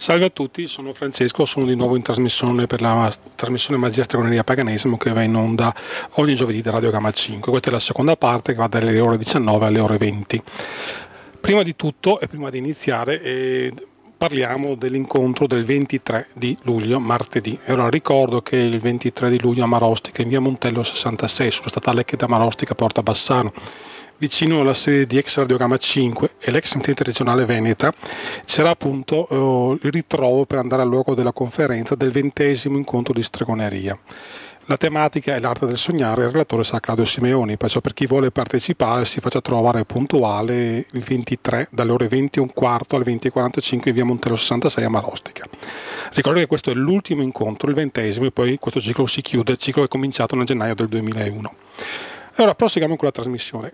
Salve a tutti, sono Francesco, sono di nuovo in trasmissione per la trasmissione Magia, Stregoneria e Paganesimo che va in onda ogni giovedì da Radio Gamma 5. Questa è la seconda parte che va dalle ore 19 alle ore 20. Prima di tutto e prima di iniziare parliamo dell'incontro del 23 di luglio, martedì. E ora ricordo che il 23 di luglio a Marostica, in via Montello 66, sulla statale che da Marostica porta a Bassano, vicino alla sede di ex Radio Gamma 5 e l'ex emittente regionale Veneta, c'era appunto il ritrovo per andare al luogo della conferenza del 20° incontro di stregoneria. La tematica è l'arte del sognare e il relatore sarà Claudio Simeoni, perciò per chi vuole partecipare si faccia trovare puntuale il 23 dalle ore 20:15 alle 20:45 in via Montello 66 a Marostica. Ricordo che questo è l'ultimo incontro, il 20°, e poi questo ciclo si chiude, il ciclo è cominciato nel gennaio del 2001. E ora proseguiamo con la trasmissione.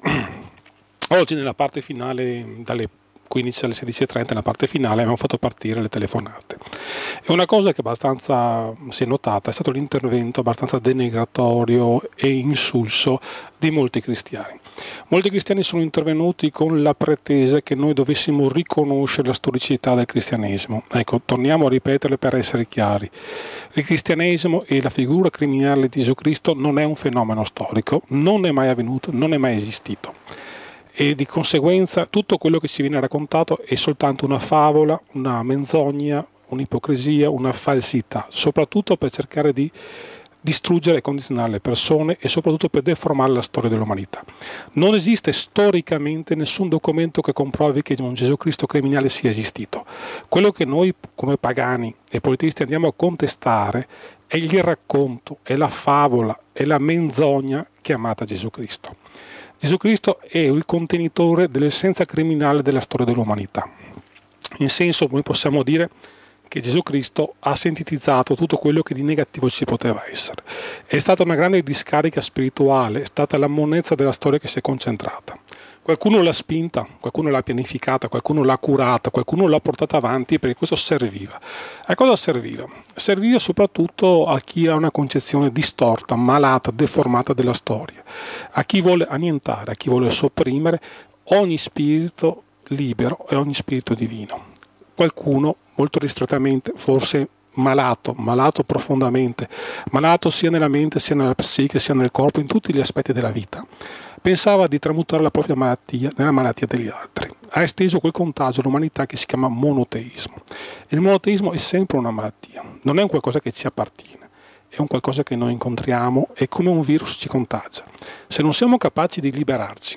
Oggi nella parte finale, dalle 15 alle 16:30, nella parte finale abbiamo fatto partire le telefonate. E una cosa che abbastanza si è notata è stato l'intervento abbastanza denigratorio e insulso di molti cristiani. Molti cristiani sono intervenuti con la pretesa che noi dovessimo riconoscere la storicità del cristianesimo. Ecco, torniamo a ripeterle per essere chiari. Il cristianesimo e la figura criminale di Gesù Cristo non è un fenomeno storico, non è mai avvenuto, non è mai esistito. E di conseguenza tutto quello che ci viene raccontato è soltanto una favola, una menzogna, un'ipocrisia, una falsità, soprattutto per cercare di distruggere e condizionare le persone e soprattutto per deformare la storia dell'umanità. Non esiste storicamente nessun documento che comprovi che un Gesù Cristo criminale sia esistito. Quello che noi come pagani e politisti andiamo a contestare è il racconto, è la favola, è la menzogna chiamata Gesù Cristo. Gesù Cristo è il contenitore dell'essenza criminale della storia dell'umanità. In senso, noi possiamo dire che Gesù Cristo ha sintetizzato tutto quello che di negativo ci poteva essere. È stata una grande discarica spirituale, è stata la monnezza della storia che si è concentrata. Qualcuno l'ha spinta, qualcuno l'ha pianificata, qualcuno l'ha curata, qualcuno l'ha portata avanti perché questo serviva. A cosa serviva? Serviva soprattutto a chi ha una concezione distorta, malata, deformata della storia, a chi vuole annientare, a chi vuole sopprimere ogni spirito libero e ogni spirito divino. Qualcuno, molto ristrettamente, forse malato profondamente, malato sia nella mente, sia nella psiche, sia nel corpo, in tutti gli aspetti della vita, pensava di tramutare la propria malattia nella malattia degli altri. Ha esteso quel contagio all'umanità che si chiama monoteismo. Il monoteismo è sempre una malattia, non è un qualcosa che ci appartiene, è un qualcosa che noi incontriamo e come un virus ci contagia. Se non siamo capaci di liberarci,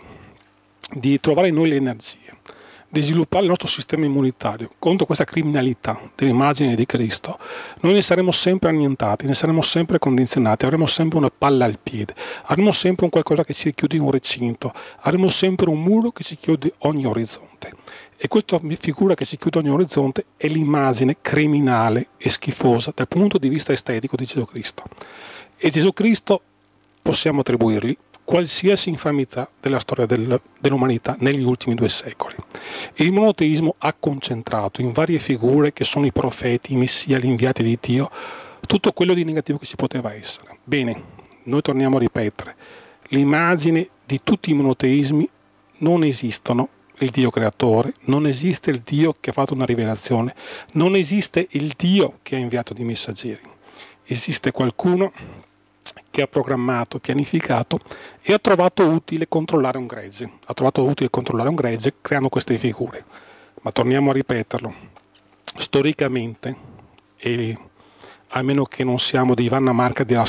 di trovare in noi le energie, di sviluppare il nostro sistema immunitario contro questa criminalità dell'immagine di Cristo, noi ne saremo sempre annientati, ne saremo sempre condizionati, avremo sempre una palla al piede, avremo sempre un qualcosa che ci chiude in un recinto, avremo sempre un muro che ci chiude ogni orizzonte. E questa figura che si chiude ogni orizzonte è l'immagine criminale e schifosa dal punto di vista estetico di Gesù Cristo. E Gesù Cristo possiamo attribuirgli qualsiasi infamità della storia dell'umanità negli ultimi 2 secoli. Il monoteismo ha concentrato in varie figure che sono i profeti, i messia, gli inviati di Dio, tutto quello di negativo che ci poteva essere. Bene, noi torniamo a ripetere, l'immagine di tutti i monoteismi non esistono. Il Dio creatore, non esiste il Dio che ha fatto una rivelazione, non esiste il Dio che ha inviato dei messaggeri. Esiste qualcuno che ha programmato, pianificato e ha trovato utile controllare un gregge. Ha trovato utile controllare un gregge creando queste figure. Ma torniamo a ripeterlo, storicamente, e a meno che non siamo dei Vanna Marca della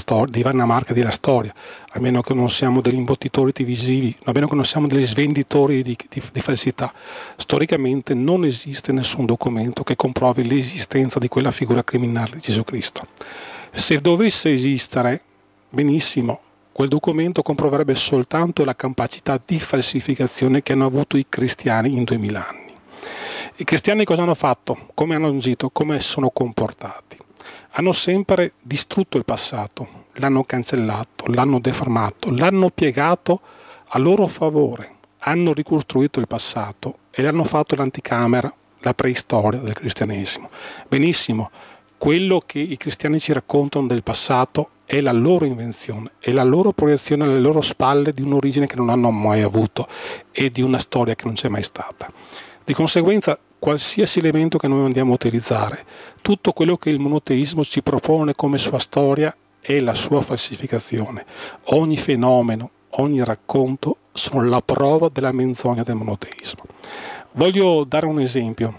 storia, a meno che non siamo degli imbottitori televisivi, a meno che non siamo degli svenditori di falsità, storicamente non esiste nessun documento che comprovi l'esistenza di quella figura criminale di Gesù Cristo. Se dovesse esistere, benissimo, quel documento comproverebbe soltanto la capacità di falsificazione che hanno avuto i cristiani in 2000 anni. I cristiani cosa hanno fatto? Come hanno agito? Come sono comportati? Hanno sempre distrutto il passato, l'hanno cancellato, l'hanno deformato, l'hanno piegato a loro favore, hanno ricostruito il passato e l'hanno fatto l'anticamera, la preistoria del cristianesimo. Benissimo, quello che i cristiani ci raccontano del passato è la loro invenzione, è la loro proiezione alle loro spalle di un'origine che non hanno mai avuto e di una storia che non c'è mai stata. Di conseguenza qualsiasi elemento che noi andiamo a utilizzare, tutto quello che il monoteismo ci propone come sua storia è la sua falsificazione. Ogni fenomeno, ogni racconto sono la prova della menzogna del monoteismo. Voglio dare un esempio.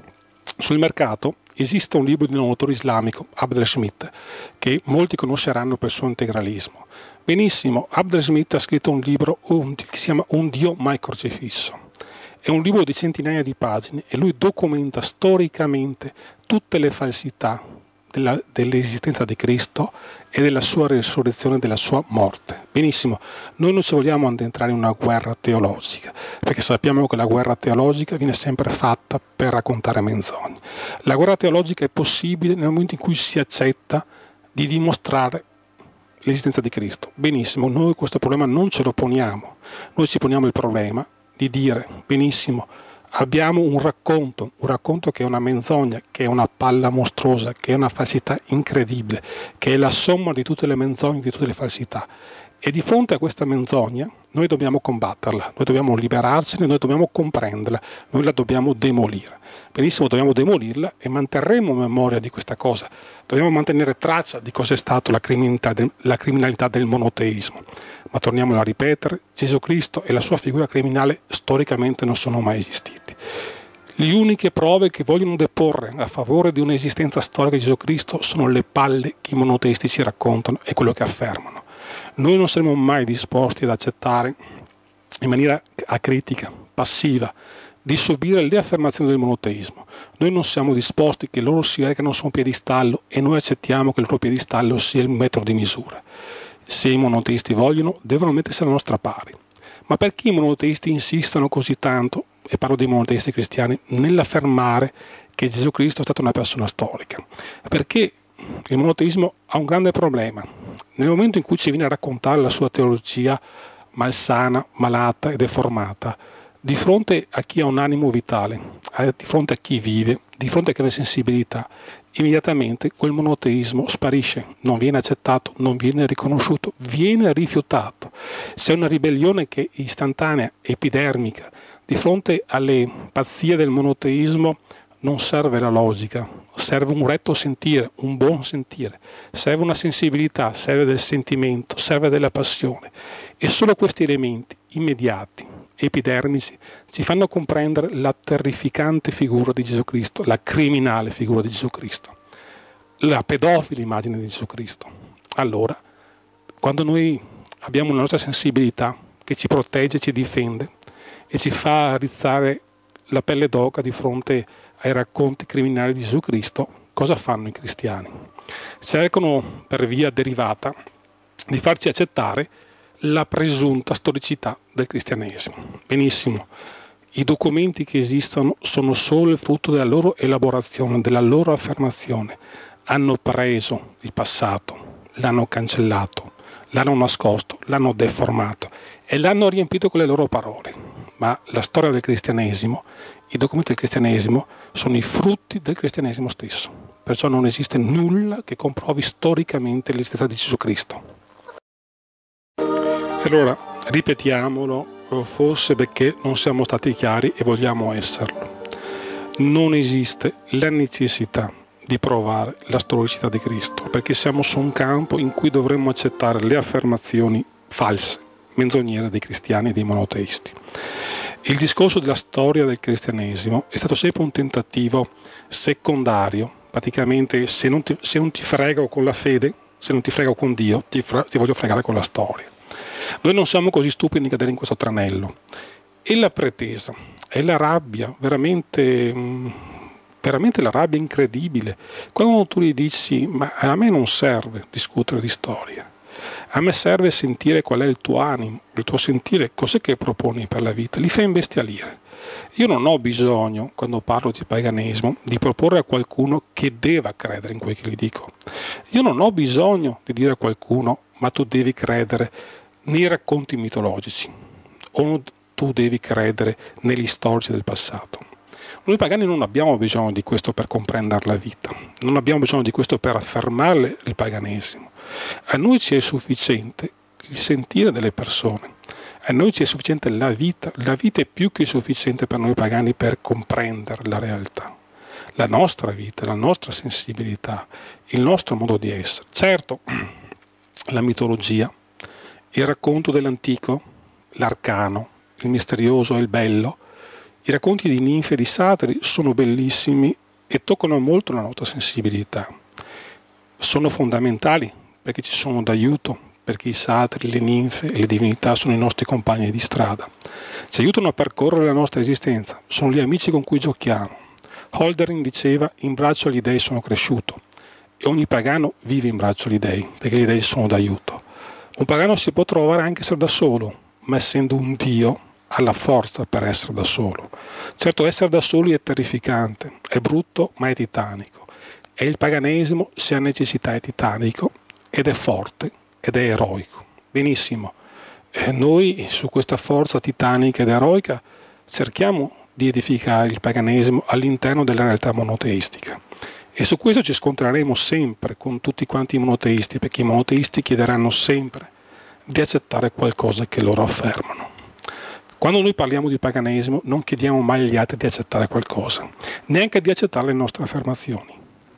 Sul mercato esiste un libro di un autore islamico, Abdel Schmidt, che molti conosceranno per il suo integralismo. Benissimo, Abdel Schmidt ha scritto un libro che si chiama Un Dio mai crocifisso. È un libro di centinaia di pagine e lui documenta storicamente tutte le falsità dell'esistenza di Cristo e della sua risurrezione, della sua morte. Benissimo, noi non ci vogliamo addentrare in una guerra teologica, perché sappiamo che la guerra teologica viene sempre fatta per raccontare menzogne. La guerra teologica è possibile nel momento in cui si accetta di dimostrare l'esistenza di Cristo. Benissimo, noi questo problema non ce lo poniamo, noi ci poniamo il problema di dire, benissimo, abbiamo un racconto che è una menzogna, che è una palla mostruosa, che è una falsità incredibile, che è la somma di tutte le menzogne, di tutte le falsità. E di fronte a questa menzogna noi dobbiamo combatterla, noi dobbiamo liberarcene, noi dobbiamo comprenderla, noi la dobbiamo demolire. Benissimo, dobbiamo demolirla e manterremo memoria di questa cosa, dobbiamo mantenere traccia di cosa è stata la criminalità del monoteismo. Ma torniamolo a ripetere, Gesù Cristo e la sua figura criminale storicamente non sono mai esistiti. Le uniche prove che vogliono deporre a favore di un'esistenza storica di Gesù Cristo sono le palle che i monoteisti ci raccontano e quello che affermano. Noi non saremo mai disposti ad accettare in maniera acritica, passiva, di subire le affermazioni del monoteismo. Noi non siamo disposti che loro si recano su un piedistallo e noi accettiamo che il loro piedistallo sia il metro di misura. Se i monoteisti vogliono, devono mettersi alla nostra pari. Ma perché i monoteisti insistono così tanto, e parlo dei monoteisti cristiani, nell'affermare che Gesù Cristo è stata una persona storica? Perché il monoteismo ha un grande problema. Nel momento in cui ci viene a raccontare la sua teologia malsana, malata e deformata, di fronte a chi ha un animo vitale, di fronte a chi vive, di fronte a chi ha una sensibilità, immediatamente quel monoteismo sparisce, non viene accettato, non viene riconosciuto, viene rifiutato. C'è una ribellione che è istantanea, epidermica. Di fronte alle pazzie del monoteismo non serve la logica, serve un retto sentire, un buon sentire, serve una sensibilità, serve del sentimento, serve della passione. E solo questi elementi immediati, epidermici, ci fanno comprendere la terrificante figura di Gesù Cristo, la criminale figura di Gesù Cristo, la pedofila immagine di Gesù Cristo. Allora, quando noi abbiamo una nostra sensibilità che ci protegge, ci difende e ci fa rizzare la pelle d'oca di fronte ai racconti criminali di Gesù Cristo, cosa fanno i cristiani? Cercano per via derivata di farci accettare la presunta storicità del cristianesimo. Benissimo, i documenti che esistono sono solo il frutto della loro elaborazione, della loro affermazione. Hanno preso il passato, l'hanno cancellato, l'hanno nascosto, l'hanno deformato e l'hanno riempito con le loro parole. Ma la storia del cristianesimo, i documenti del cristianesimo sono i frutti del cristianesimo stesso. Perciò non esiste nulla che comprovi storicamente l'esistenza di Gesù Cristo. Allora, ripetiamolo, forse perché non siamo stati chiari e vogliamo esserlo. Non esiste la necessità di provare la storicità di Cristo, perché siamo su un campo in cui dovremmo accettare le affermazioni false, menzognere dei cristiani e dei monoteisti. Il discorso della storia del cristianesimo è stato sempre un tentativo secondario, praticamente se non ti frego con la fede, se non ti frego con Dio, ti voglio fregare con la storia. Noi non siamo così stupidi di cadere in questo tranello. E la pretesa, e la rabbia, veramente la rabbia incredibile, quando tu gli dici, ma a me non serve discutere di storia, a me serve sentire qual è il tuo animo, il tuo sentire, cos'è che proponi per la vita, li fai imbestialire. Io non ho bisogno, quando parlo di paganesimo, di proporre a qualcuno che deva credere in quel che gli dico. Io non ho bisogno di dire a qualcuno, ma tu devi credere nei racconti mitologici, o tu devi credere negli storici del passato. Noi pagani non abbiamo bisogno di questo per comprendere la vita, non abbiamo bisogno di questo per affermare il paganesimo. A noi ci è sufficiente il sentire delle persone A noi ci è sufficiente la vita è più che sufficiente per noi pagani per comprendere la realtà, la nostra vita, la nostra sensibilità, il nostro modo di essere. Certo, la mitologia, il racconto dell'antico, l'arcano, il misterioso e il bello, i racconti di ninfe e di satiri sono bellissimi e toccano molto la nostra sensibilità. Sono fondamentali perché ci sono d'aiuto, perché i satiri, le ninfe e le divinità sono i nostri compagni di strada. Ci aiutano a percorrere la nostra esistenza, sono gli amici con cui giochiamo. Hölderlin diceva: in braccio agli dei sono cresciuto, e ogni pagano vive in braccio agli dei, perché gli dei sono d'aiuto. Un pagano si può trovare anche essere da solo, ma essendo un Dio ha la forza per essere da solo. Certo, essere da soli è terrificante, è brutto, ma è titanico. E il paganesimo, se ha necessità, è titanico, ed è forte, ed è eroico. Benissimo, noi su questa forza titanica ed eroica cerchiamo di edificare il paganesimo all'interno della realtà monoteistica. E su questo ci scontreremo sempre con tutti quanti i monoteisti, perché i monoteisti chiederanno sempre di accettare qualcosa che loro affermano. Quando noi parliamo di paganesimo non chiediamo mai agli altri di accettare qualcosa, neanche di accettare le nostre affermazioni.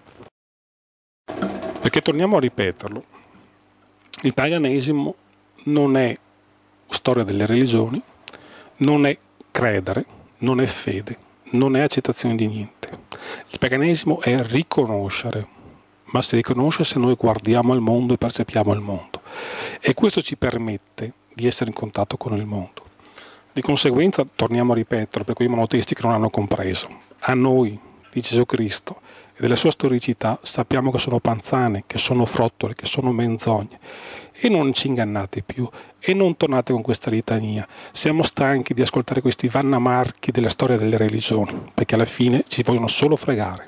Perché torniamo a ripeterlo, il paganesimo non è storia delle religioni, non è credere, non è fede, non è accettazione di niente. Il paganesimo è riconoscere, ma si riconosce se noi guardiamo al mondo e percepiamo il mondo. E questo ci permette di essere in contatto con il mondo. Di conseguenza, torniamo a ripetere, per quei monoteisti che non hanno compreso, a noi di Gesù Cristo e della sua storicità sappiamo che sono panzane, che sono frottole, che sono menzogne, e non ci ingannate più e non tornate con questa litania. Siamo stanchi di ascoltare questi vannamarchi della storia delle religioni, perché alla fine ci vogliono solo fregare.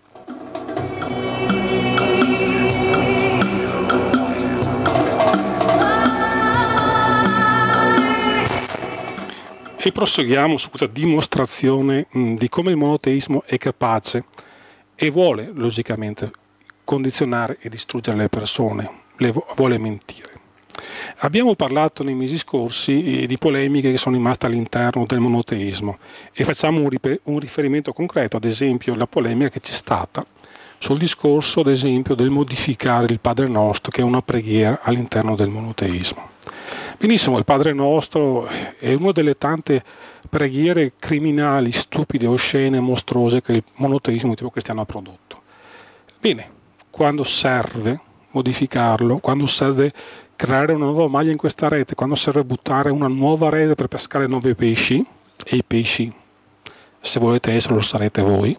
E proseguiamo su questa dimostrazione di come il monoteismo è capace e vuole, logicamente, condizionare e distruggere le persone, vuole mentire. Abbiamo parlato nei mesi scorsi di polemiche che sono rimaste all'interno del monoteismo e facciamo un riferimento concreto, ad esempio la polemica che c'è stata sul discorso, ad esempio, del modificare il Padre Nostro, che è una preghiera all'interno del monoteismo. Benissimo, il Padre Nostro è una delle tante preghiere criminali, stupide, oscene, mostruose che il monoteismo tipo cristiano ha prodotto. Bene, quando serve modificarlo, quando serve creare una nuova maglia in questa rete, quando serve buttare una nuova rete per pescare nuovi pesci, e i pesci, se volete essere, lo sarete voi,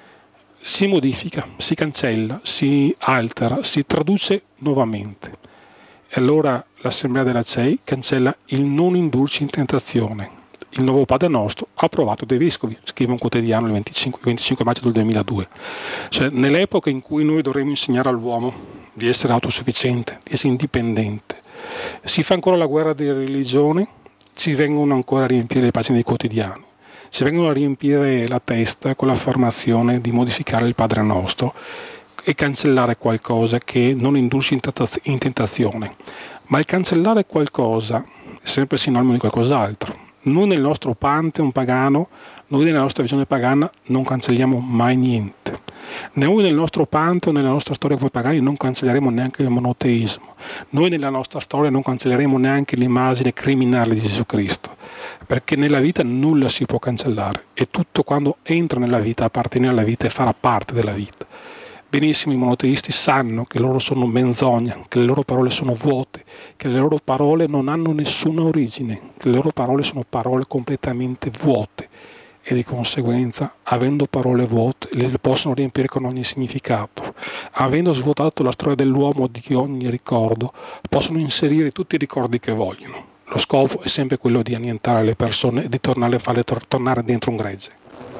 si modifica, si cancella, si altera, si traduce nuovamente. E allora l'Assemblea della CEI cancella il non indurci in tentazione. Il nuovo Padre Nostro approvato dai Vescovi, scrive un quotidiano il 25 maggio del 2002. Cioè, nell'epoca in cui noi dovremmo insegnare all'uomo di essere autosufficiente, di essere indipendente, si fa ancora la guerra delle religioni, ci vengono ancora a riempire le pagine dei quotidiani, ci vengono a riempire la testa con l'affermazione di modificare il Padre Nostro e cancellare qualcosa che non indurci in tentazione. Ma il cancellare qualcosa è sempre sinonimo di qualcos'altro. Noi nel nostro pantheon pagano, noi nella nostra visione pagana non cancelliamo mai niente. Noi nel nostro pantheon, nella nostra storia come pagani non cancelleremo neanche il monoteismo. Noi nella nostra storia non cancelleremo neanche l'immagine criminale di Gesù Cristo. Perché nella vita nulla si può cancellare e tutto quando entra nella vita appartiene alla vita e farà parte della vita. Benissimo, i monoteisti sanno che loro sono menzogna, che le loro parole sono vuote, che le loro parole non hanno nessuna origine, che le loro parole sono parole completamente vuote e di conseguenza, avendo parole vuote, le possono riempire con ogni significato. Avendo svuotato la storia dell'uomo di ogni ricordo, possono inserire tutti i ricordi che vogliono. Lo scopo è sempre quello di annientare le persone e di farle tornare dentro un gregge.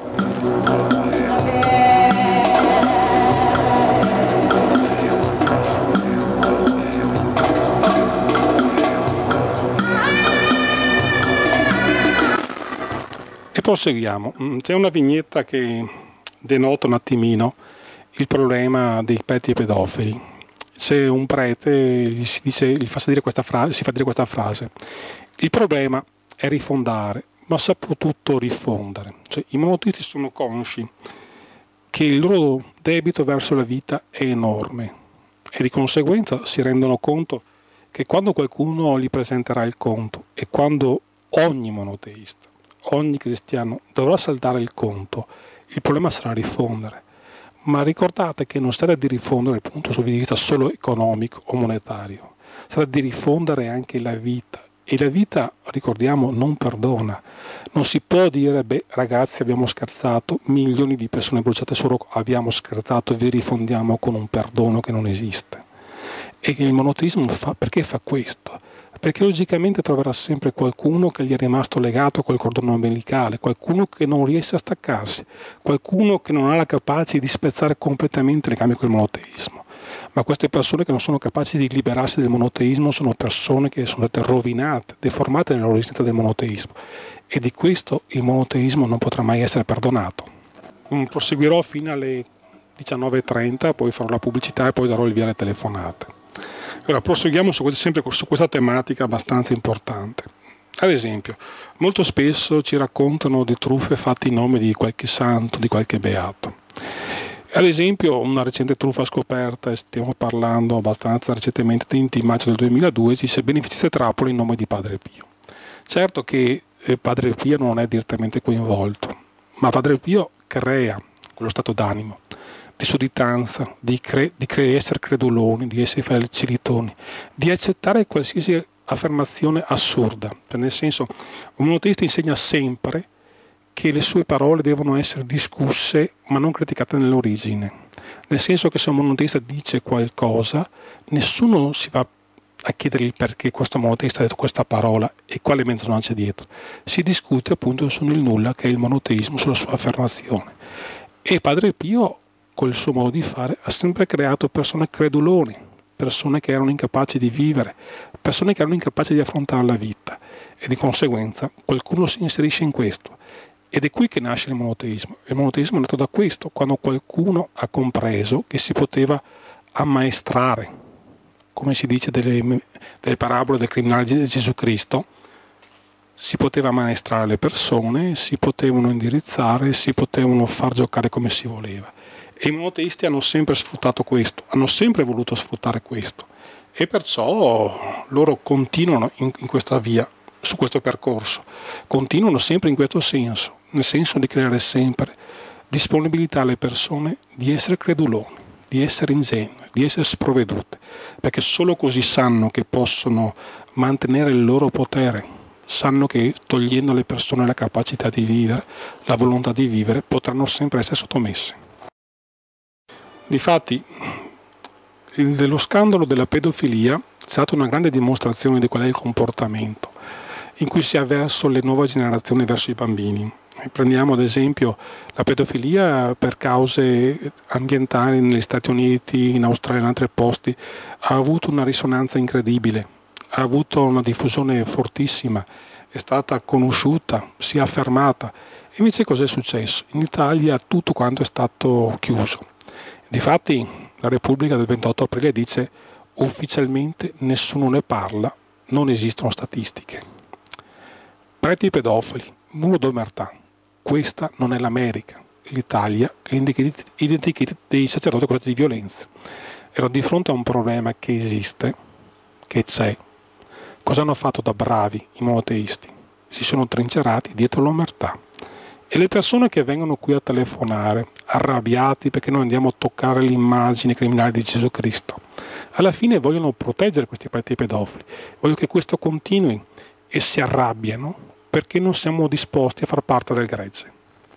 E proseguiamo. C'è una vignetta che denota un attimino il problema dei preti e pedofili. C'è un prete, si fa dire questa frase: Il problema è rifondare, ma soprattutto rifondere. Cioè, i monoteisti sono consci che il loro debito verso la vita è enorme e di conseguenza si rendono conto che quando qualcuno gli presenterà il conto e quando ogni monoteista, ogni cristiano dovrà saldare il conto, il problema sarà rifondere. Ma ricordate che non si tratta di rifondere dal punto di vista solo economico o monetario, si tratta di rifondere anche la vita. E la vita, ricordiamo, non perdona. Non si può dire, ragazzi, abbiamo scherzato, milioni di persone bruciate solo, abbiamo scherzato, vi rifondiamo con un perdono che non esiste. E il monoteismo perché fa questo? Perché logicamente troverà sempre qualcuno che gli è rimasto legato col cordone ombelicale, qualcuno che non riesce a staccarsi, qualcuno che non ha la capacità di spezzare completamente il legame col monoteismo. Ma queste persone che non sono capaci di liberarsi del monoteismo sono persone che sono state rovinate, deformate nella loro esistenza del monoteismo, e di questo il monoteismo non potrà mai essere perdonato. Proseguirò fino alle 19:30, poi farò la pubblicità e poi darò il via alle telefonate. Ora proseguiamo sempre su questa tematica abbastanza importante. Ad esempio, molto spesso ci raccontano di truffe fatte in nome di qualche santo, di qualche beato. Ad esempio, una recente truffa scoperta, e stiamo parlando abbastanza recentemente, di maggio del 2002, dice beneficenza Trappola in nome di Padre Pio. Certo che Padre Pio non è direttamente coinvolto, ma Padre Pio crea quello stato d'animo di sudditanza, di essere creduloni, di essere facilitoni, di accettare qualsiasi affermazione assurda. Cioè, nel senso, un monoteista insegna sempre che le sue parole devono essere discusse ma non criticate nell'origine. Nel senso che se un monoteista dice qualcosa, nessuno si va a chiedere il perché questo monoteista ha detto questa parola e quale mezzo non c'è dietro. Si discute appunto su nel nulla, che è il monoteismo, sulla sua affermazione. E Padre Pio, col suo modo di fare, ha sempre creato persone creduloni, persone che erano incapaci di vivere, persone che erano incapaci di affrontare la vita, e di conseguenza qualcuno si inserisce in questo. Ed è qui che nasce il monoteismo. Il monoteismo è nato da questo, quando qualcuno ha compreso che si poteva ammaestrare, come si dice delle parabole del criminale di Gesù Cristo, si poteva ammaestrare le persone, si potevano indirizzare, si potevano far giocare come si voleva. E i monoteisti hanno sempre sfruttato questo, hanno sempre voluto sfruttare questo, e perciò loro continuano in questa via, su questo percorso, continuano sempre in questo senso, nel senso di creare sempre disponibilità alle persone di essere creduloni, di essere ingenue, di essere sprovvedute, perché solo così sanno che possono mantenere il loro potere, sanno che togliendo alle persone la capacità di vivere, la volontà di vivere, potranno sempre essere sottomesse. Difatti, dello scandalo della pedofilia è stata una grande dimostrazione di qual è il comportamento in cui si ha verso le nuove generazioni, verso i bambini. Prendiamo ad esempio la pedofilia per cause ambientali negli Stati Uniti, in Australia e in altri posti, ha avuto una risonanza incredibile, ha avuto una diffusione fortissima, è stata conosciuta, si è affermata. E invece cos'è successo? In Italia tutto quanto è stato chiuso. Difatti la Repubblica del 28 aprile dice ufficialmente nessuno ne parla, non esistono statistiche. Preti pedofili, muro d'omertà. Questa non è l'America, l'Italia, l'identikit dei sacerdoti accusati di violenza. Ero di fronte a un problema che esiste, che c'è. Cosa hanno fatto da bravi i monoteisti? Si sono trincerati dietro l'omertà. E le persone che vengono qui a telefonare, arrabbiati perché noi andiamo a toccare l'immagine criminale di Gesù Cristo, alla fine vogliono proteggere questi preti pedofili, vogliono che questo continui e si arrabbiano perché non siamo disposti a far parte del gregge.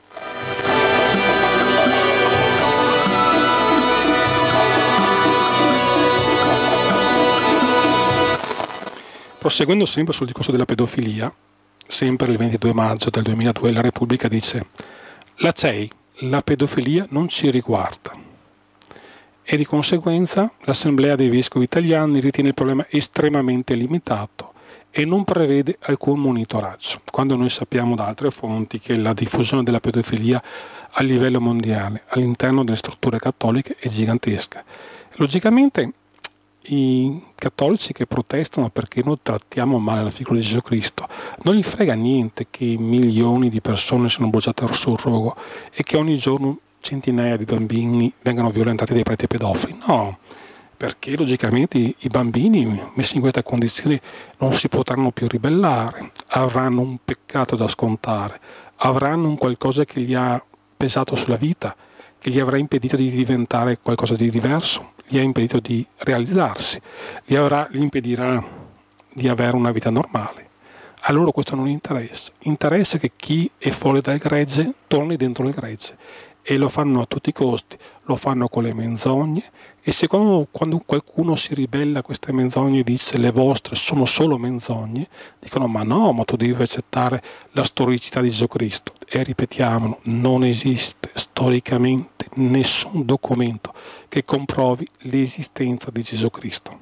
Proseguendo sempre sul discorso della pedofilia, sempre il 22 maggio del 2002 la Repubblica dice la CEI, la pedofilia non ci riguarda, e di conseguenza l'Assemblea dei Vescovi Italiani ritiene il problema estremamente limitato e non prevede alcun monitoraggio, quando noi sappiamo da altre fonti che la diffusione della pedofilia a livello mondiale all'interno delle strutture cattoliche è gigantesca. Logicamente i cattolici che protestano perché noi trattiamo male la figura di Gesù Cristo, non gli frega niente che milioni di persone siano bruciate sul rogo e che ogni giorno centinaia di bambini vengano violentati dai preti pedofili. No, perché logicamente i bambini messi in queste condizioni non si potranno più ribellare, avranno un peccato da scontare, avranno un qualcosa che gli ha pesato sulla vita, che gli avrà impedito di diventare qualcosa di diverso, gli ha impedito di realizzarsi, gli impedirà di avere una vita normale. A loro questo non interessa. Interessa che chi è fuori dal gregge torni dentro il gregge, e lo fanno a tutti i costi, lo fanno con le menzogne, e secondo quando qualcuno si ribella a queste menzogne e dice le vostre sono solo menzogne, dicono ma no, ma tu devi accettare la storicità di Gesù Cristo. E ripetiamolo, non esiste storicamente nessun documento che comprovi l'esistenza di Gesù Cristo.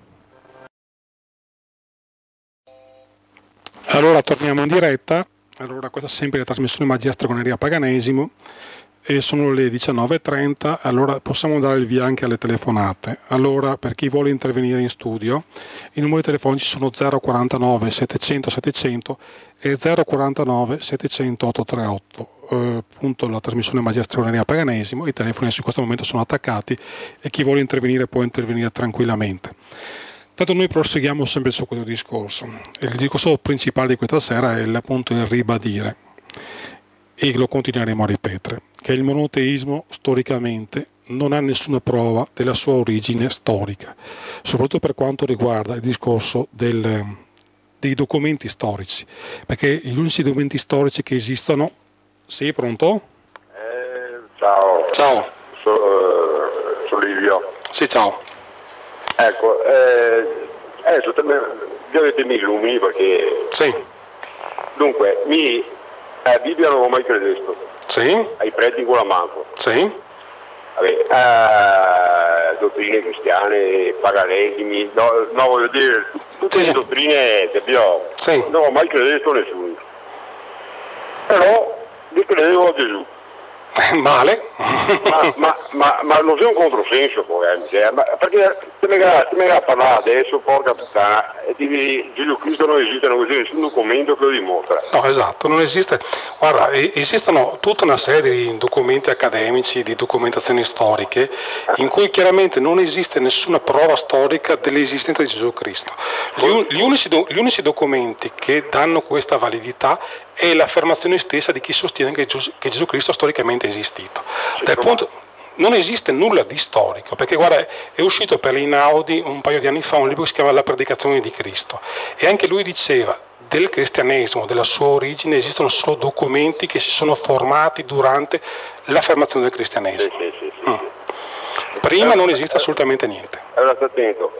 Allora torniamo in diretta. Allora questa è sempre la trasmissione Magia, Stregoneria, Paganesimo, e sono le 19:30. Allora possiamo dare il via anche alle telefonate. Allora, per chi vuole intervenire in studio, i numeri telefonici sono 049 700 700 e 049 700 838. Appunto la trasmissione Magia, Stregoneria, Paganesimo. I telefoni in questo momento sono attaccati e chi vuole intervenire può intervenire tranquillamente. Tanto noi proseguiamo sempre su questo discorso. Il discorso principale di questa sera è appunto il ribadire, e lo continueremo a ripetere, che il monoteismo storicamente non ha nessuna prova della sua origine storica, soprattutto per quanto riguarda il discorso dei documenti storici, perché gli unici documenti storici che esistono... Sì, pronto? Ciao. Ciao. Sono Livio. Sì, ciao. Ecco, adesso vi avete mi illumini perché... Sì. Dunque, Bibbia non ho mai creduto. Sì. Ai preti con la manco. Sì. Vabbè, dottrine cristiane, paganesimi, no, voglio dire, tutte le dottrine che abbiamo. Sì. Non ho mai creduto a nessuno. Però vi credevo a Gesù. Male. ma non c'è un controsenso poi, perché se mi va a parlare adesso, porca puttana, e di Gesù Cristo non esiste, non esiste nessun documento che lo dimostra. No, esatto, non esiste. Guarda, esistono tutta una serie di documenti accademici, di documentazioni storiche, in cui chiaramente non esiste nessuna prova storica dell'esistenza di Gesù Cristo. Gli unici documenti che danno questa validità è l'affermazione stessa di chi sostiene che Gesù Cristo storicamente è esistito. Dal punto, non esiste nulla di storico, perché guarda, è uscito per l'Inaudi un paio di anni fa un libro che si chiama La predicazione di Cristo, e anche lui diceva del cristianesimo, della sua origine, esistono solo documenti che si sono formati durante l'affermazione del cristianesimo. Sì. Prima non esiste assolutamente niente. Allora sta attento,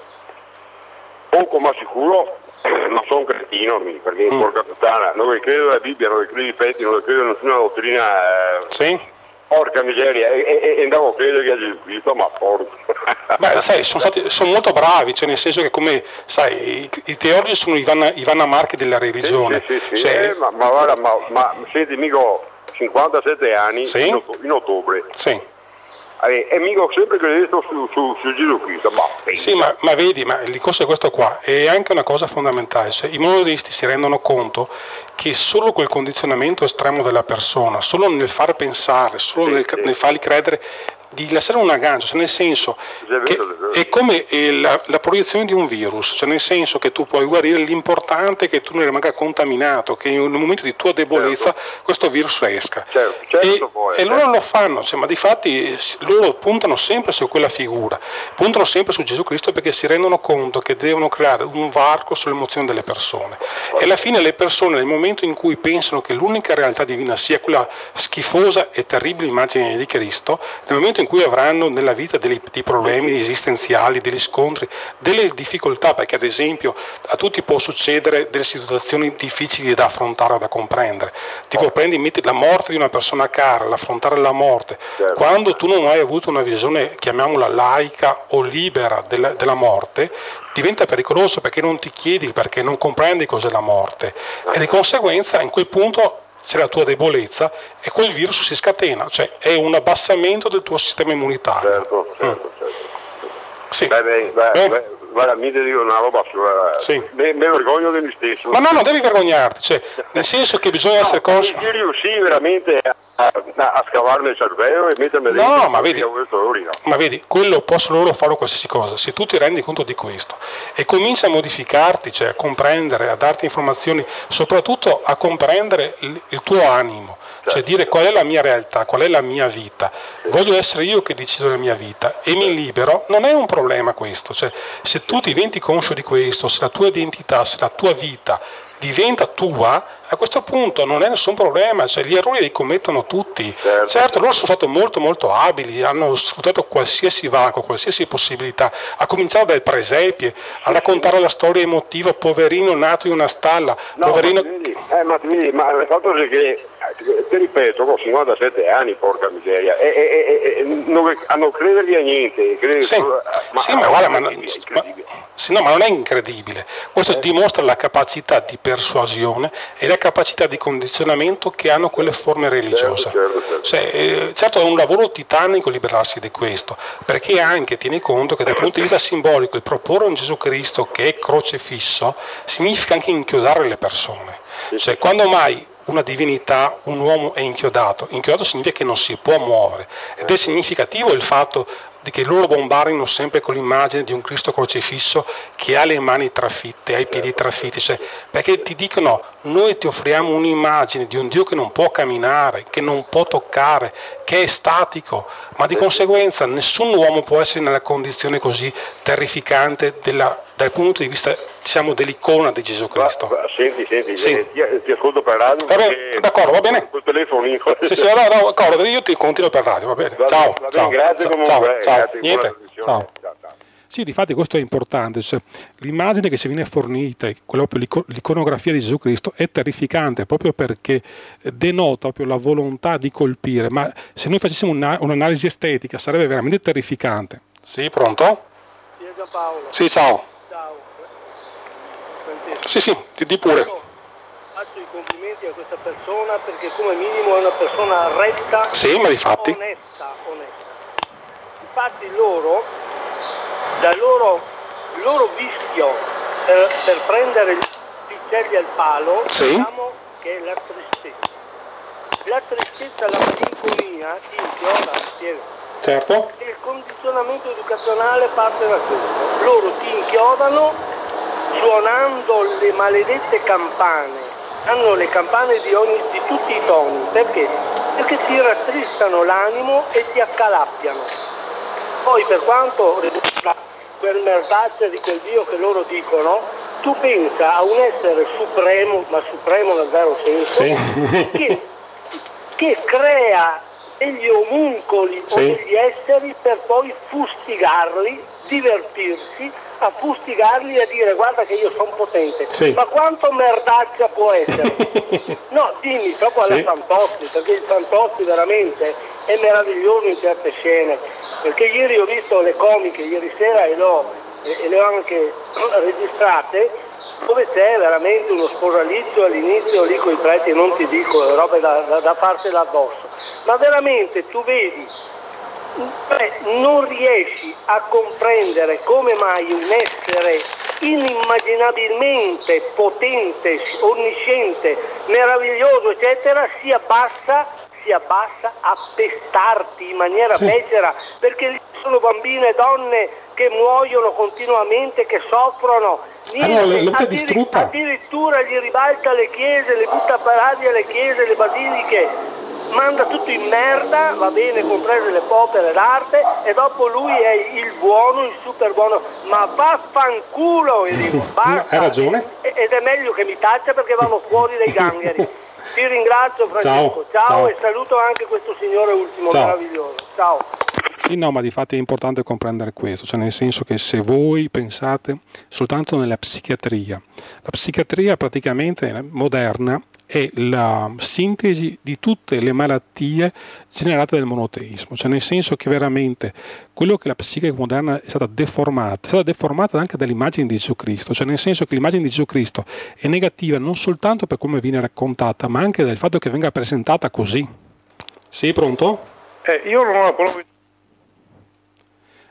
poco ma sicuro, ma sono un cretino, perché porca puttana, non credo alla Bibbia, non credo ai preti, non credo a nessuna dottrina. Sì? Porca miseria, e andavo a credere che a Gesù Cristo, ma porco. Beh, sai, sono molto bravi, cioè nel senso che, come sai, i teologi sono i Vanna Marchi della religione. Sì. Cioè, ma senti, mica 57 anni, sì? in ottobre. Sì. E mica ho sempre creduto su Gesù Cristo, sì, ma vedi, ma il discorso è questo qua, è anche una cosa fondamentale, cioè, i monoteisti si rendono conto che solo quel condizionamento estremo della persona, solo nel far pensare, solo nel fargli credere, di lasciare un aggancio, cioè nel senso che è come la proiezione di un virus, cioè nel senso che tu puoi guarire, l'importante è che tu non rimanga contaminato, che nel momento di tua debolezza questo virus esca. E loro lo fanno, cioè, ma di fatti loro puntano sempre su quella figura, puntano sempre su Gesù Cristo, perché si rendono conto che devono creare un varco sulle emozioni delle persone, e alla fine le persone, nel momento in cui pensano che l'unica realtà divina sia quella schifosa e terribile immagine di Cristo, nel momento in cui avranno nella vita dei problemi esistenziali, degli scontri, delle difficoltà, perché ad esempio a tutti può succedere delle situazioni difficili da affrontare, da comprendere, tipo metti la morte di una persona cara, l'affrontare la morte, quando tu non hai avuto una visione, chiamiamola laica o libera della morte, diventa pericoloso, perché non ti chiedi, perché non comprendi cos'è la morte, e di conseguenza in quel punto c'è la tua debolezza e quel virus si scatena, cioè è un abbassamento del tuo sistema immunitario. Certo. Sì. Veramente dico una roba assurda. Sì. Me vergogno di me stesso. Ma no, non devi vergognarti, cioè, nel senso che bisogna essere consci. Io riuscì veramente a scavarmi il cervello e mettermi No, dentro. ma vedi, quello possono loro fare qualsiasi cosa, se tu ti rendi conto di questo e cominci a modificarti, cioè a comprendere, a darti informazioni, soprattutto a comprendere il tuo animo, cioè dire qual è la mia realtà, qual è la mia vita, voglio essere io che decido la mia vita e mi libero, non è un problema questo, cioè se tu diventi conscio di questo, se la tua identità, se la tua vita diventa tua, a questo punto non è nessun problema, cioè gli errori li commettono tutti. Certo, loro sono stati molto molto abili, hanno sfruttato qualsiasi varco, qualsiasi possibilità, a cominciare dal presepe, a raccontare la storia emotiva, poverino nato in una stalla, poverino... Ma il fatto è che, ti ripeto, ho 57 anni, porca miseria, e non credergli a niente. Ma non è incredibile, questo dimostra la capacità di persuasione e la capacità di condizionamento che hanno quelle forme religiose. Certo è un lavoro titanico liberarsi di questo, perché anche tieni conto che dal punto di vista simbolico il proporre un Gesù Cristo che è crocefisso significa anche inchiodare le persone, cioè quando mai una divinità, un uomo è inchiodato significa che non si può muovere, ed è significativo il fatto di che loro bombardino sempre con l'immagine di un Cristo crocifisso che ha le mani trafitte, ha i piedi trafitti, cioè, perché ti dicono noi ti offriamo un'immagine di un Dio che non può camminare, che non può toccare, che è statico, ma di conseguenza nessun uomo può essere nella condizione così terrificante dal punto di vista, diciamo, dell'icona di Gesù Cristo. Senti, sì. ti ascolto per radio. D'accordo, va bene. Col telefonino. Sì, d'accordo, io ti continuo per radio, va bene. Ciao. Grazie comunque. Ciao. Niente. Ciao. Sì, difatti questo è importante, cioè, l'immagine che ci viene fornita, l'iconografia di Gesù Cristo è terrificante proprio perché denota proprio la volontà di colpire, ma se noi facessimo un'analisi estetica sarebbe veramente terrificante. Sì, pronto? Sì, Giampaolo. Sì, ciao. Ciao. Sì, di pure. Faccio i complimenti a questa persona perché come minimo è una persona retta, sì, ma difatti. onesta. Infatti loro, dal loro vischio per prendere gli piccelli al palo, sì. diciamo che è la tristezza. La tristezza, la malinconia ti inchioda, spiego. Certo. E il condizionamento educazionale parte da questo. Loro ti inchiodano suonando le maledette campane. Hanno le campane di tutti i toni. Perché? Perché ti rattristano l'animo e ti accalappiano. Poi per quanto riguarda quel merdaccia di quel Dio che loro dicono, tu pensa a un essere supremo, ma supremo nel vero senso, sì. che crea degli omuncoli o degli esseri per poi fustigarli, divertirsi a fustigarli e a dire guarda che io sono potente. Ma quanto merdaccia può essere? No, dimmi, proprio alla Fantozzi, perché il Fantozzi veramente è meraviglioso in certe scene, perché ieri ho visto le comiche, ieri sera e le ho anche registrate, dove c'è veramente uno sposalizio all'inizio lì con i preti, non ti dico, robe da farsela addosso, ma veramente tu vedi, non riesci a comprendere come mai un essere inimmaginabilmente potente, onnisciente, meraviglioso, eccetera, si abbassa a pestarti in maniera becera, perché lì sono bambine e donne che muoiono continuamente, che soffrono. Addirittura gli ribalta le chiese, le butta per aria le chiese, le basiliche, manda tutto in merda, va bene, comprese le opere d'arte, e dopo lui è il buono, il super buono, ma vaffanculo, e dico, basta. Hai ragione. Ed è meglio che mi taccia perché vanno fuori dai gangheri. Ti ringrazio Francesco, ciao. E saluto anche questo signore ultimo, meraviglioso, ciao. Sì, no, ma di fatto è importante comprendere questo, cioè nel senso che se voi pensate soltanto nella psichiatria, la psichiatria praticamente moderna è la sintesi di tutte le malattie generate dal monoteismo, cioè nel senso che veramente quello che la psiche moderna è stata deformata anche dall'immagine di Gesù Cristo, cioè nel senso che l'immagine di Gesù Cristo è negativa non soltanto per come viene raccontata, ma anche dal fatto che venga presentata così. Sì, pronto? Io non ho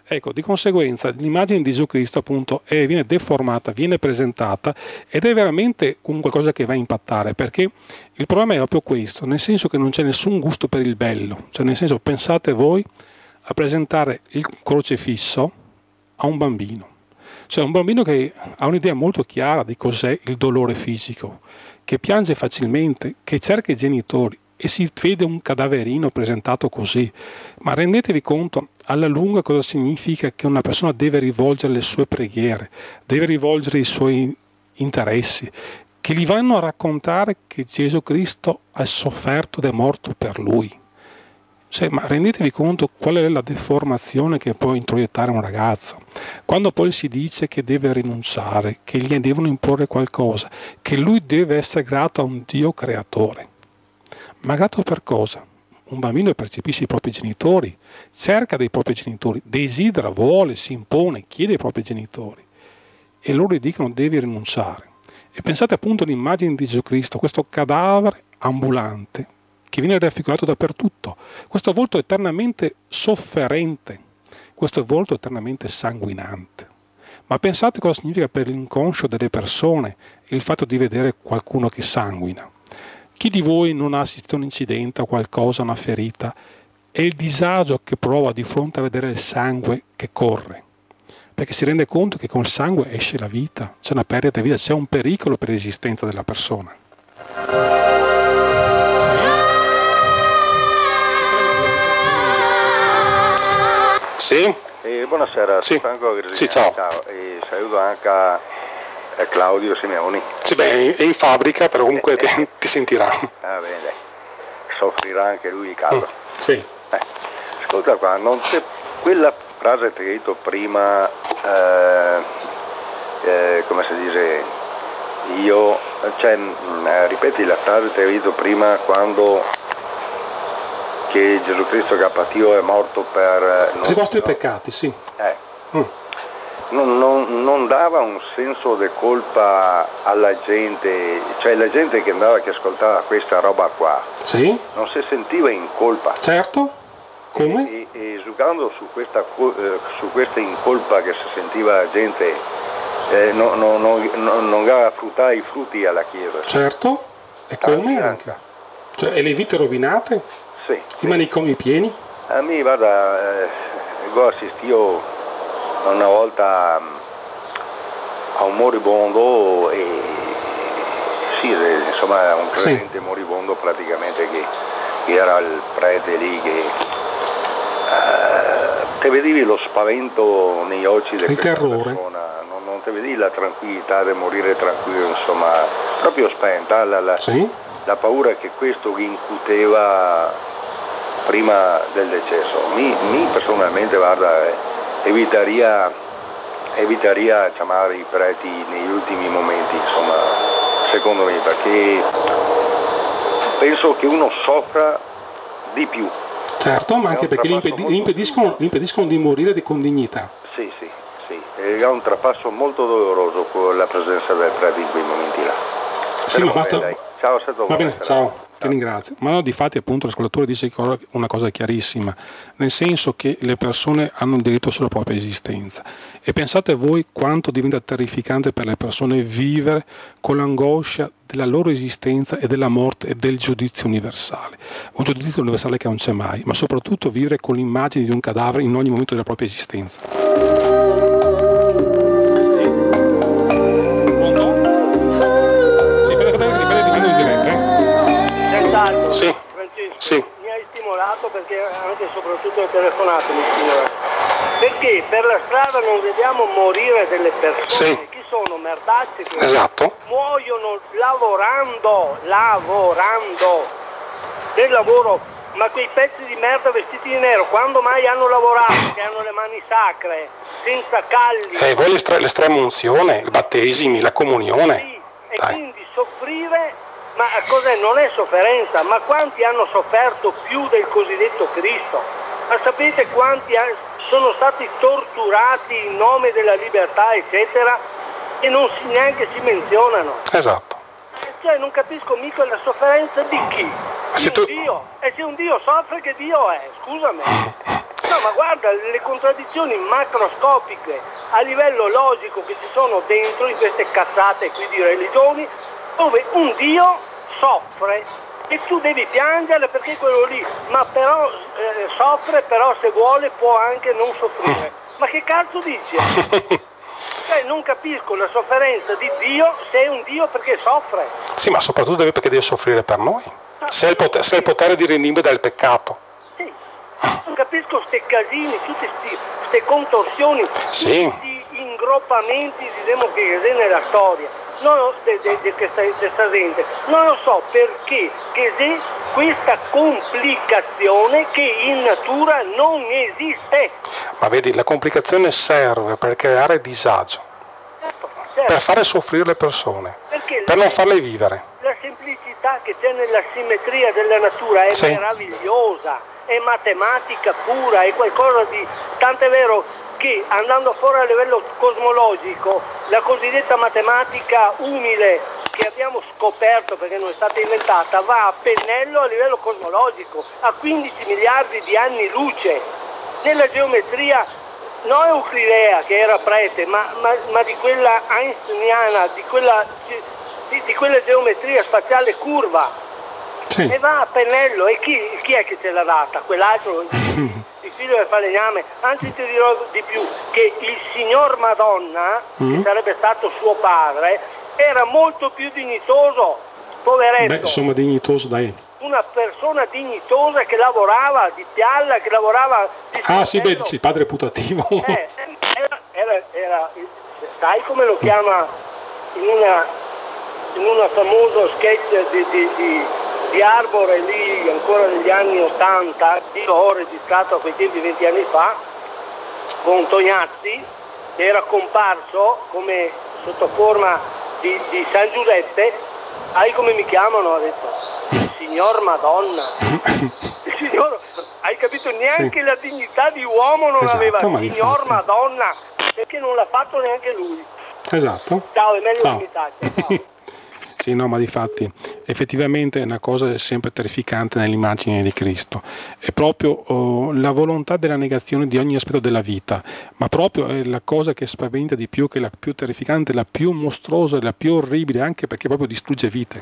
Ecco, di conseguenza l'immagine di Gesù Cristo appunto viene deformata, viene presentata ed è veramente un qualcosa che va a impattare, perché il problema è proprio questo, nel senso che non c'è nessun gusto per il bello, cioè nel senso, pensate voi a presentare il crocifisso a un bambino, cioè un bambino che ha un'idea molto chiara di cos'è il dolore fisico, che piange facilmente, che cerca i genitori e si vede un cadaverino presentato così. Ma rendetevi conto alla lunga cosa significa che una persona deve rivolgere le sue preghiere, deve rivolgere i suoi interessi, che gli vanno a raccontare che Gesù Cristo ha sofferto ed è morto per lui. Cioè, ma rendetevi conto qual è la deformazione che può introiettare un ragazzo. Quando poi si dice che deve rinunciare, che gli devono imporre qualcosa, che lui deve essere grato a un Dio creatore. Ma grato per cosa? Un bambino percepisce i propri genitori, cerca dei propri genitori, desidera, vuole, si impone, chiede ai propri genitori. E loro gli dicono devi rinunciare. E pensate appunto all'immagine di Gesù Cristo, questo cadavere ambulante che viene raffigurato dappertutto, questo volto eternamente sofferente, questo volto eternamente sanguinante. Ma pensate cosa significa per l'inconscio delle persone il fatto di vedere qualcuno che sanguina. Chi di voi non ha assistito a un incidente, a qualcosa, a una ferita, e il disagio che prova di fronte a vedere il sangue che corre? Perché si rende conto che con il sangue esce la vita, c'è una perdita di vita, c'è un pericolo per l'esistenza della persona. Sì? Buonasera, sì. Franco Gresini. Sì, ciao. E saluto anche a Claudio Simeoni. Sì, beh, è in fabbrica, però comunque ti sentirà. Ah, bene, dai. Soffrirà anche lui il caldo. Sì. Ascolta qua, non c'è quella frase che hai detto prima, come si dice, ripeti la frase che hai detto prima quando che Gesù Cristo che ha patito è morto per i vostri peccati, sì. Non dava un senso di colpa alla gente, cioè la gente che andava che ascoltava questa roba qua, sì, non si sentiva in colpa. Certo, come? E giocando su questa incolpa che si sentiva la gente, non dava fruttare i frutti alla Chiesa. Certo, e come anche? Cioè, e le vite rovinate? Sì. I manicomi pieni? A me, guarda, io assistio una volta a un moribondo e sì, insomma un credente moribondo praticamente che era il prete lì che te vedevi lo spavento negli occhi di questa persona, non te vedevi la tranquillità di morire tranquillo, insomma proprio spenta la paura che questo gli incuteva prima del decesso. Mi personalmente, guarda, evitaria chiamare i preti negli ultimi momenti, insomma, secondo me, perché penso che uno soffra di più. Certo, ma anche perché gli impediscono di morire con dignità. Sì, è un trapasso molto doloroso con la presenza del prete in quei momenti là. Sì, ma basta. Ciao, stato va bene, ciao. Ti ringrazio. Ma no, di fatti appunto l'ascoltatore dice una cosa chiarissima, nel senso che le persone hanno un diritto sulla propria esistenza. E pensate voi quanto diventa terrificante per le persone vivere con l'angoscia della loro esistenza e della morte e del giudizio universale. Un giudizio universale che non c'è mai, ma soprattutto vivere con l'immagine di un cadavere in ogni momento della propria esistenza. Sì. Francesco, sì. Mi hai stimolato perché anche e soprattutto le telefonate mi stimolano. Perché per la strada non vediamo morire delle persone che sono merdacce che muoiono lavorando del lavoro, ma quei pezzi di merda vestiti di nero quando mai hanno lavorato, che hanno le mani sacre, senza calli. Voi l'estrema unzione, i battesimi, la comunione. Sì, e quindi soffrire. Ma cos'è? Non è sofferenza, ma quanti hanno sofferto più del cosiddetto Cristo? Ma sapete quanti sono stati torturati in nome della libertà, eccetera, e neanche si menzionano? Esatto. Cioè non capisco mica la sofferenza di chi? Di un Dio. E se un Dio soffre, che Dio è? Scusami. No, No, ma guarda le contraddizioni macroscopiche a livello logico che ci sono dentro in queste cazzate qui di religioni, dove un Dio soffre e tu devi piangere perché quello lì, ma però soffre, però se vuole può anche non soffrire. Ma che cazzo dici? Non capisco la sofferenza di Dio, se è un Dio perché soffre. Sì, ma soprattutto perché deve soffrire per noi. Se ha il potere di redimere dal peccato. Sì, non capisco ste casini, tutte ste contorsioni, sì. Tutti ingroppamenti che nella storia. Non questa gente. Non lo so perché che questa complicazione che in natura non esiste. Ma vedi, la complicazione serve per creare disagio, certo. Per fare soffrire le persone, per non farle vivere. La semplicità che c'è nella simmetria della natura è meravigliosa, è matematica pura, è qualcosa di... Tant'è vero che andando fuori a livello cosmologico, la cosiddetta matematica umile che abbiamo scoperto perché non è stata inventata, va a pennello a livello cosmologico, a 15 miliardi di anni luce. Nella geometria, non euclidea che era prete, ma di quella einsteiniana, di quella geometria spaziale curva, sì. E va a pennello. E chi è che ce l'ha data? Quell'altro, il figlio del falegname. Anzi ti dirò di più, che il signor Madonna, che sarebbe stato suo padre, era molto più dignitoso, poveretto. Beh, insomma, dignitoso, dai. Una persona dignitosa che lavorava di pialla, che lavorava di sì, beh, dici padre putativo. Era, sai come lo chiama in una famoso sketch di Arbore lì ancora negli anni 80, io ho registrato a quei tempi 20 anni fa con Tognazzi, che era comparso come sotto forma di San Giuseppe. Sai come mi chiamano? Ha detto signor Madonna. Il signor, hai capito? Neanche la dignità di uomo non aveva. Signor Madonna, perché non l'ha fatto neanche lui. Esatto. Ciao, è meglio limitarci. Ciao. Sì, no, ma difatti effettivamente è una cosa sempre terrificante nell'immagine di Cristo, è proprio la volontà della negazione di ogni aspetto della vita, ma proprio è la cosa che spaventa di più, che è la più terrificante, la più mostruosa, la più orribile, anche perché proprio distrugge vite.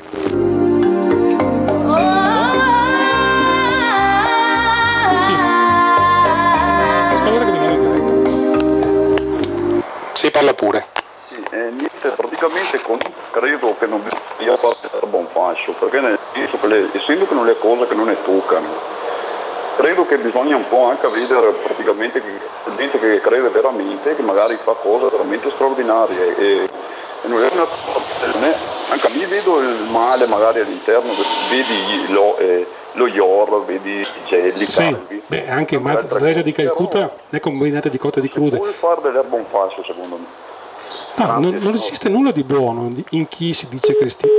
Sì, parla pure. Niente, praticamente credo che non bisogna fare buon fascio, perché nel senso che essendo che non le cose che non ne toccano, credo che bisogna un po' anche vedere praticamente che gente che crede veramente, che magari fa cose veramente straordinarie e non è una cosa, anche a me vedo il male magari all'interno, vedi lo IOR, vedi i gelli, sì, beh, anche Madre Teresa di Calcutta è combinata di cotte di crude. Vuoi fare dell'erba un fascio secondo me? No, non esiste nulla di buono in chi si dice cristiano.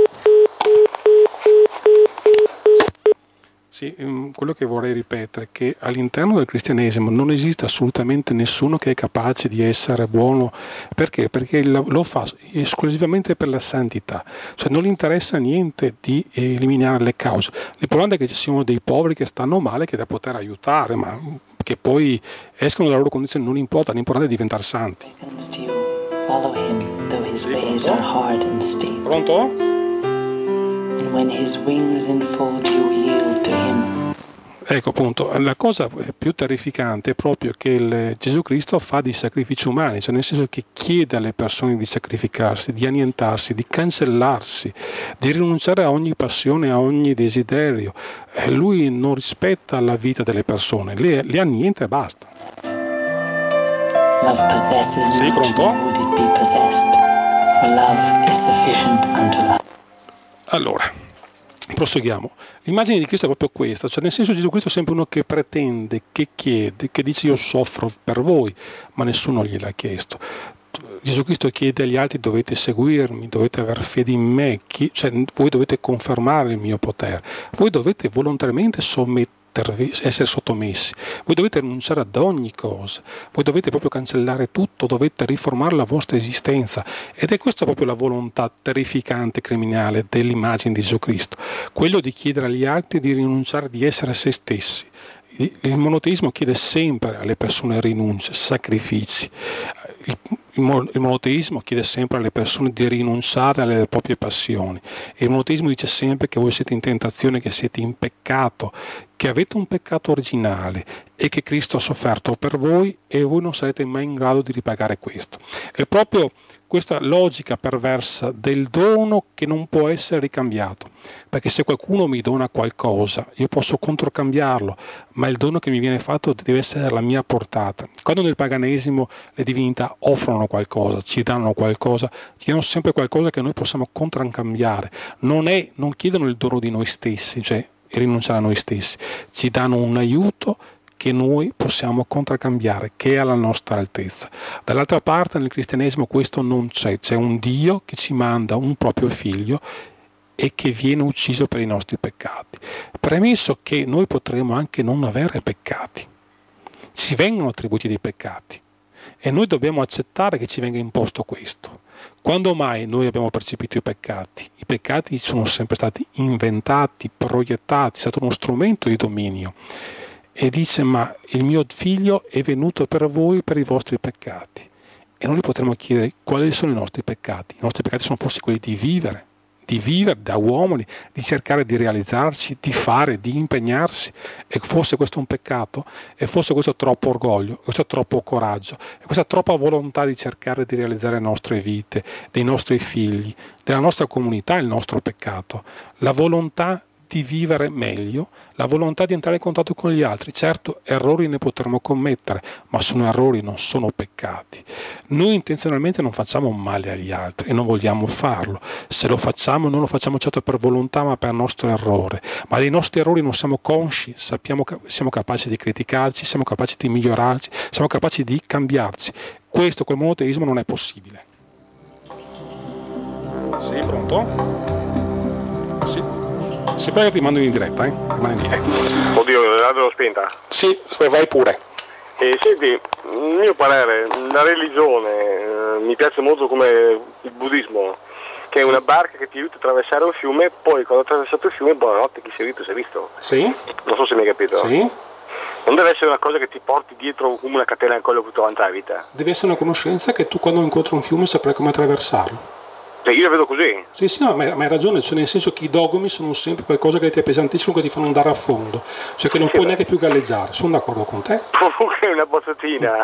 Sì, quello che vorrei ripetere è che all'interno del cristianesimo non esiste assolutamente nessuno che è capace di essere buono. Perché? Perché lo fa esclusivamente per la santità, cioè non gli interessa niente di eliminare le cause. L'importante è che ci siano dei poveri che stanno male, che da poter aiutare, ma che poi escono dalla loro condizione non importa, l'importante è diventare santi. Follow him, though his ways are hard and steep. Pronto? And when his wings enfold you, yield to him. Ecco appunto, la cosa più terrificante è proprio che Gesù Cristo fa di sacrifici umani, cioè nel senso che chiede alle persone di sacrificarsi, di annientarsi, di cancellarsi, di rinunciare a ogni passione, a ogni desiderio. Lui non rispetta la vita delle persone, le annienta e basta. Love possesses sì, pronto? Would it be possessed, for love is sufficient unto love. Allora, proseguiamo. L'immagine di Cristo è proprio questa, cioè nel senso Gesù Cristo è sempre uno che pretende, che chiede, che dice io soffro per voi, ma nessuno gliel'ha chiesto. Gesù Cristo chiede agli altri dovete seguirmi, dovete aver fede in me, cioè voi dovete confermare il mio potere, voi dovete volontariamente essere sottomessi, voi dovete rinunciare ad ogni cosa, voi dovete proprio cancellare tutto, dovete riformare la vostra esistenza, ed è questa proprio la volontà terrificante criminale dell'immagine di Gesù Cristo, quello di chiedere agli altri di rinunciare di essere se stessi Il monoteismo chiede sempre alle persone rinunce, sacrifici. Il monoteismo chiede sempre alle persone di rinunciare alle proprie passioni. E il monoteismo dice sempre che voi siete in tentazione, che siete in peccato, che avete un peccato originale e che Cristo ha sofferto per voi e voi non sarete mai in grado di ripagare questo. È proprio questa logica perversa del dono che non può essere ricambiato, perché se qualcuno mi dona qualcosa io posso controcambiarlo, ma il dono che mi viene fatto deve essere alla mia portata. Quando nel paganesimo le divinità offrono qualcosa, ci danno qualcosa, ci danno sempre qualcosa che noi possiamo contraccambiare, non chiedono il dono di noi stessi, cioè rinunciare a noi stessi, ci danno un aiuto che noi possiamo contraccambiare, che è alla nostra altezza. Dall'altra parte nel cristianesimo questo non c'è un Dio che ci manda un proprio figlio e che viene ucciso per i nostri peccati. Premesso che noi potremo anche non avere peccati, ci vengono attribuiti dei peccati e noi dobbiamo accettare che ci venga imposto questo. Quando mai noi abbiamo percepito i peccati? I peccati sono sempre stati inventati, proiettati, è stato uno strumento di dominio. E dice, ma il mio figlio è venuto per voi per i vostri peccati. E noi gli potremmo chiedere quali sono i nostri peccati. I nostri peccati sono forse quelli di vivere da uomini, di cercare di realizzarci, di fare, di impegnarsi. E forse questo è un peccato? E forse questo è troppo orgoglio, questo è troppo coraggio, e questa troppa volontà di cercare di realizzare le nostre vite, dei nostri figli, della nostra comunità, il nostro peccato. La volontà di vivere meglio, la volontà di entrare in contatto con gli altri. Certo, errori ne potremo commettere, ma sono errori, non sono peccati. Noi intenzionalmente non facciamo male agli altri e non vogliamo farlo. Se lo facciamo, non lo facciamo certo per volontà, ma per nostro errore. Ma dei nostri errori non siamo consci, siamo capaci di criticarci, siamo capaci di migliorarci, siamo capaci di cambiarci. Questo col monoteismo non è possibile. Sì, pronto? Sì. Se prega ti mando in diretta, rimane in diretta. Oddio, la devo spenta. Sì, vai pure. Senti, il mio parere, la religione mi piace molto come il buddismo, che è una barca che ti aiuta a attraversare un fiume, poi quando hai attraversato il fiume, buonanotte, chi si è visto. Sì. Non so se mi hai capito. Sì. Non deve essere una cosa che ti porti dietro come una catena al collo tutta quanta la vita. Deve essere una conoscenza che tu quando incontri un fiume saprai come attraversarlo. Io la vedo così. Sì, no, ma hai ragione, cioè nel senso che i dogmi sono sempre qualcosa che ti appesantiscono, che ti fanno andare a fondo, cioè che non puoi neanche più galleggiare. Sono d'accordo con te. Comunque è una bozzatina.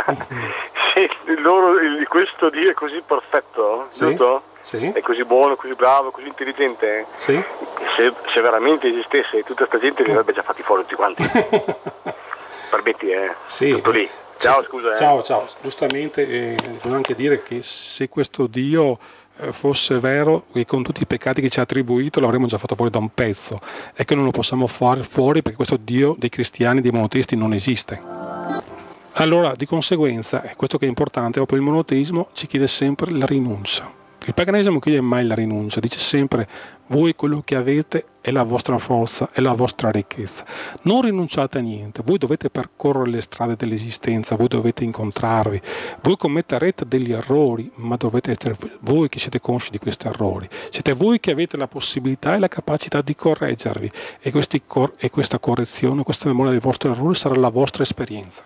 Questo Dio è così perfetto, sì, giusto? Sì. È così buono, così bravo, così intelligente. Sì. Se veramente esistesse, tutta questa gente li avrebbe già fatti fuori tutti quanti. Permetti, Sì. Tutto lì. Ciao, scusa. Ciao. Giustamente, devo anche dire che se questo Dio fosse vero, e con tutti i peccati che ci ha attribuito l'avremmo già fatto fuori da un pezzo, è che non lo possiamo fare fuori perché questo Dio dei cristiani, dei monoteisti non esiste. Allora di conseguenza, questo che è importante, proprio il monoteismo ci chiede sempre la rinuncia. Il paganesimo chiede mai la rinuncia, dice sempre voi quello che avete è la vostra forza, è la vostra ricchezza. Non rinunciate a niente, voi dovete percorrere le strade dell'esistenza, voi dovete incontrarvi, voi commetterete degli errori, ma dovete essere voi che siete consci di questi errori. Siete voi che avete la possibilità e la capacità di correggervi e questa correzione, questa memoria dei vostri errori sarà la vostra esperienza.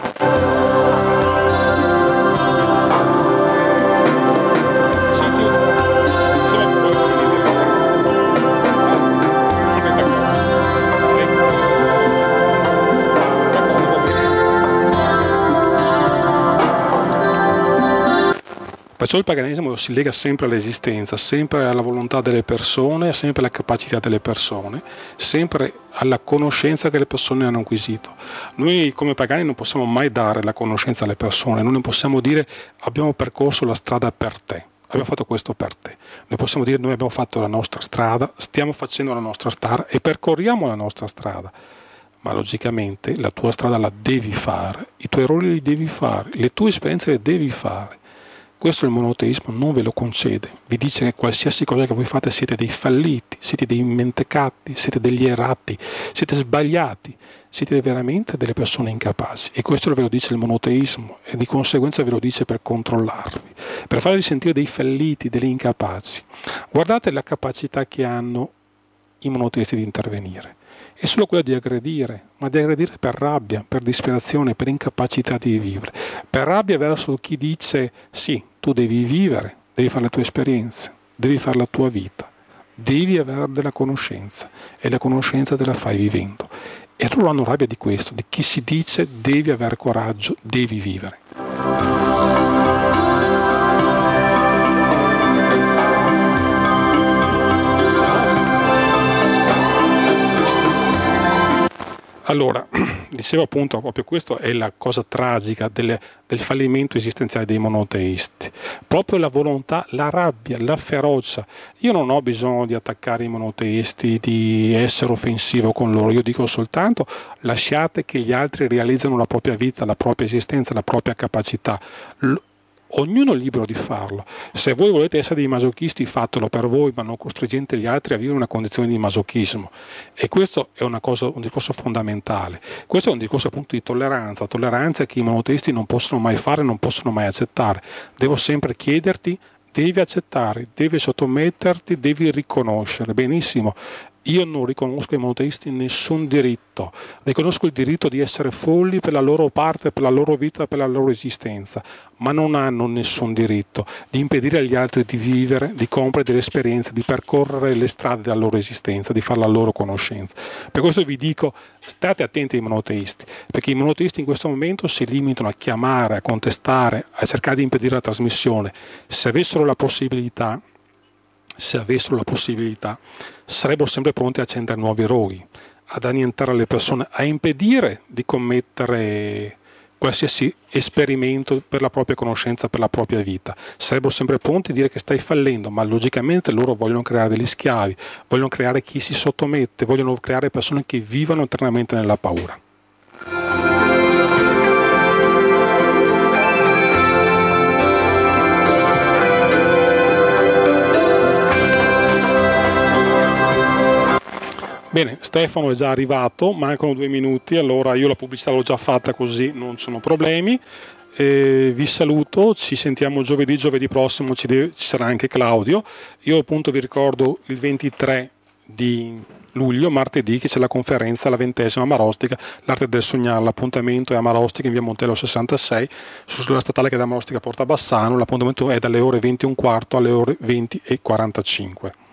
Perciò il paganesimo si lega sempre all'esistenza, sempre alla volontà delle persone, sempre alla capacità delle persone, sempre alla conoscenza che le persone hanno acquisito. Noi come pagani non possiamo mai dare la conoscenza alle persone, non possiamo dire abbiamo percorso la strada per te, abbiamo fatto questo per te. Noi possiamo dire noi abbiamo fatto la nostra strada, stiamo facendo la nostra strada e percorriamo la nostra strada. Ma logicamente la tua strada la devi fare, i tuoi errori li devi fare, le tue esperienze le devi fare. Questo il monoteismo non ve lo concede, vi dice che qualsiasi cosa che voi fate siete dei falliti, siete dei mentecatti, siete degli errati, siete sbagliati, siete veramente delle persone incapaci e questo ve lo dice il monoteismo e di conseguenza ve lo dice per controllarvi, per farvi sentire dei falliti, degli incapaci. Guardate la capacità che hanno i monoteisti di intervenire. è solo quella di aggredire, ma di aggredire per rabbia, per disperazione, per incapacità di vivere, per rabbia verso chi dice sì, tu devi vivere, devi fare le tue esperienze, devi fare la tua vita, devi avere della conoscenza e la conoscenza te la fai vivendo. E loro hanno rabbia di questo, di chi si dice devi avere coraggio, devi vivere. Allora, dicevo appunto, proprio questo è la cosa tragica del fallimento esistenziale dei monoteisti, proprio la volontà, la rabbia, la ferocia. Io non ho bisogno di attaccare i monoteisti, di essere offensivo con loro, io dico soltanto lasciate che gli altri realizzino la propria vita, la propria esistenza, la propria capacità. Ognuno è libero di farlo. Se voi volete essere dei masochisti, fatelo per voi, ma non costringete gli altri a vivere una condizione di masochismo. E questo è un discorso fondamentale. Questo è un discorso appunto di tolleranza. Tolleranza che i monoteisti non possono mai fare, non possono mai accettare. Devo sempre chiederti, devi accettare, devi sottometterti, devi riconoscere. Benissimo. Io non riconosco ai monoteisti nessun diritto, riconosco il diritto di essere folli per la loro parte, per la loro vita, per la loro esistenza, ma non hanno nessun diritto di impedire agli altri di vivere, di compiere delle esperienze, di percorrere le strade della loro esistenza, di fare la loro conoscenza. Per questo vi dico, state attenti ai monoteisti, perché i monoteisti in questo momento si limitano a chiamare, a contestare, a cercare di impedire la trasmissione. Se avessero la possibilità, sarebbero sempre pronti a accendere nuovi roghi, ad annientare le persone, a impedire di commettere qualsiasi esperimento per la propria conoscenza, per la propria vita. Sarebbero sempre pronti a dire che stai fallendo, ma logicamente loro vogliono creare degli schiavi, vogliono creare chi si sottomette, vogliono creare persone che vivano eternamente nella paura. Bene, Stefano è già arrivato, mancano 2 minuti, allora io la pubblicità l'ho già fatta così non sono problemi. Vi saluto, ci sentiamo giovedì prossimo ci sarà anche Claudio. Io appunto vi ricordo il 23 di luglio, martedì, che c'è la conferenza, la 20ª Marostica, l'arte del sognare. L'appuntamento è a Marostica in via Montello 66, sulla statale che da Marostica porta a Bassano. L'appuntamento è dalle ore 20:15 alle ore 20:45.